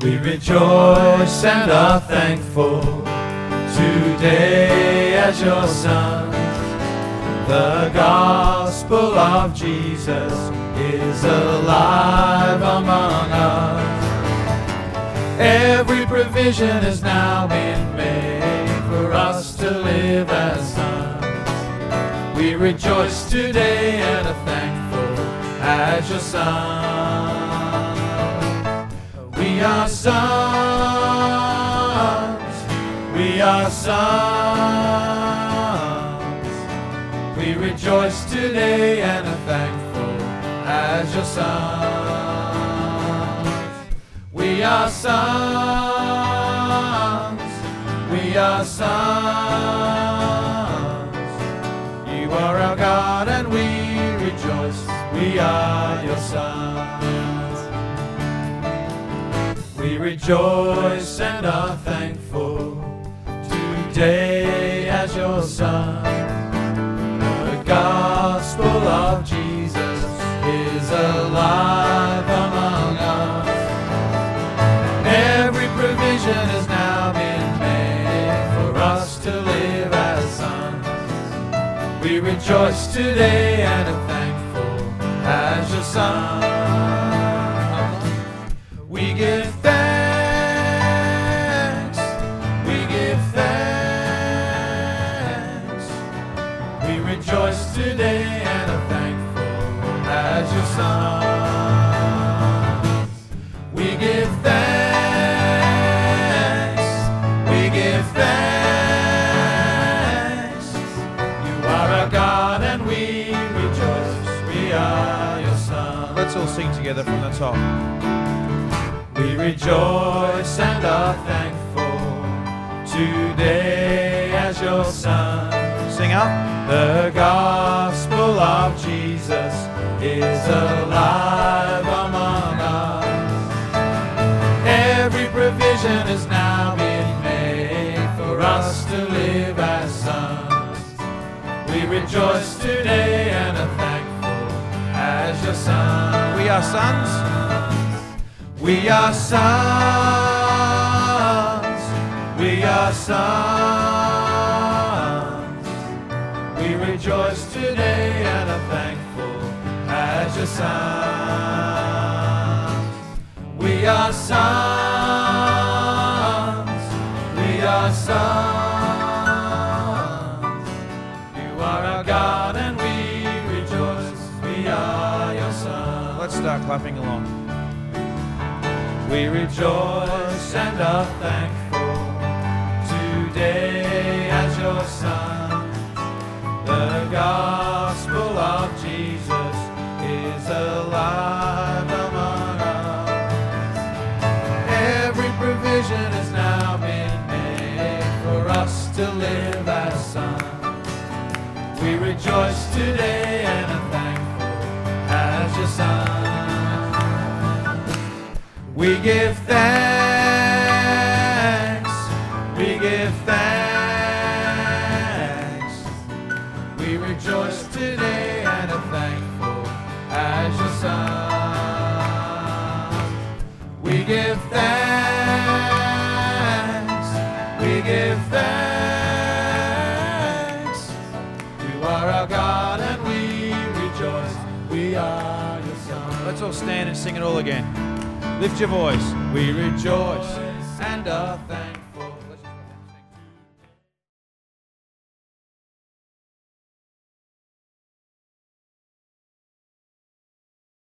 We rejoice and are thankful today as your sons. The gospel of Jesus is alive among us. Every provision has now been made for us to live as sons. We rejoice today and are thankful as your sons. We are sons. We are sons. We rejoice today and are thankful as your sons. We are sons. We are sons. You are our God and we rejoice. We are your sons. We rejoice and are thankful today as your sons. The gospel of Jesus is alive among us. Every provision has now been made for us to live as sons. We rejoice today and are thankful as your sons. We give thanks. We give thanks. We rejoice today and are thankful as your sons. We give thanks. We give thanks. You are our God and we rejoice. We are your sons. Let's all sing together from the top. We rejoice and are thankful today as your sons. Sing up. The gospel of Jesus is alive among us. Every provision has now been made for us to live as sons. We rejoice today and are thankful as your sons. We are sons. We are sons. We are sons. We rejoice today and are thankful as your sons. We are sons. We are sons. You are our God and we rejoice. We are your sons. Let's start clapping along. We rejoice and are thankful today as your sons. The gospel of Jesus is alive among us. Every provision has now been made for us to live as sons. We rejoice today and are thankful as your sons. We give thanks. We give thanks. We rejoice today and are thankful as your sons. We give thanks. We give thanks. You are our God and we rejoice. We are your sons. Let's all stand and sing it all again. Lift your voice. We rejoice and are thankful.